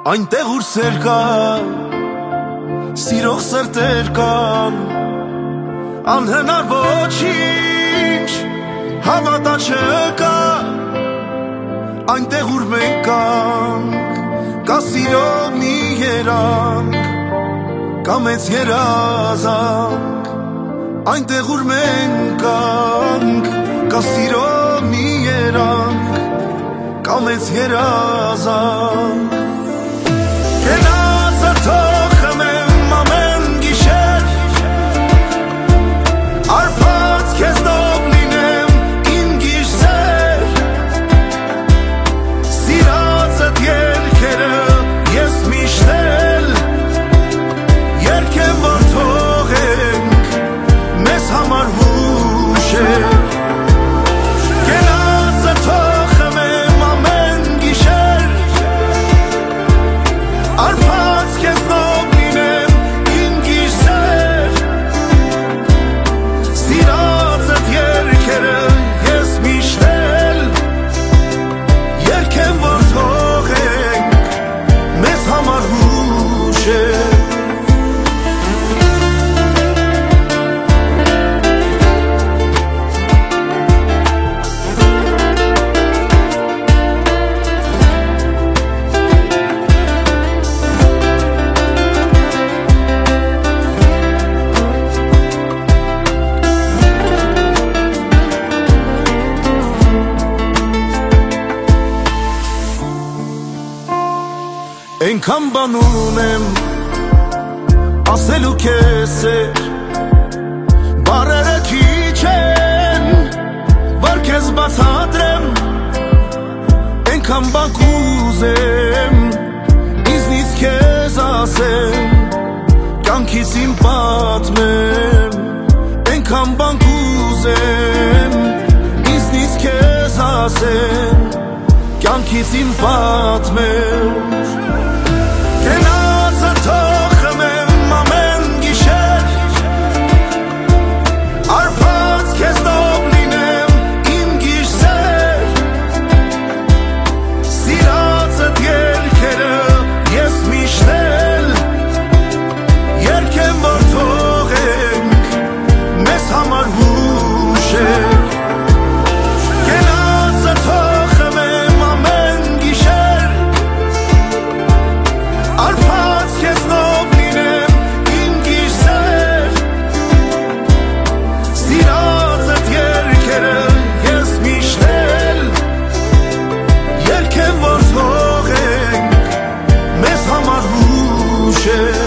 Այնտեղ ուր սեր կա, սիրող սրտեր կան, անհնար ոչինչ հավատա չկա, այնտեղ ուր մենք կանք, կա սիրո մի երանք, կա մեծ երազանք, այնտեղ ուր մենք կանք, կա սիրո մի երանք, կա մեծ երազանք. Կենացը թողեմ եմ ամեն գիշեր, արփած քեզնով լինեմ իմ գիշեր, սիրածդ երգերը ես միշտ էլ երգեմ, որ թողենք մեզ համար հուշեր. Կենացը թողեմ եմ ամեն գիշեր, արփած քեզնով լինեմ իմ գիշեր, սիրածդ երգերը ես միշտ էլ երգեմ, որ թողենք մեզ համար հուշեր. Այնքան բան ունեմ ասելու քեզ էր, բառերը քիչ են, որ քեզ բացատրեմ, այնքան բան կուզեմ ինձնից քեզ ասեմ, կյանքից իմ պատմեմ, այնքան բան կուզեմ ինձնից քեզ ասեմ, կյանքից իմ պատմեմ. Կենացը թողեմ եմ ամեն գիշեր, արփած քեզնով լինեմ իմ գիշեր, սիրածդ երգերը ես միշտ էլ երգեմ, որ թողենք մեզ համար հուշեր. Կենացը թողեմ եմ ամեն գիշեր, արփած քեզնով լինեմ իմ գիշեր, սիրածդ երգերը ես միշտ էլ երգեմ, որ թողենք մեզ համար հուշեր.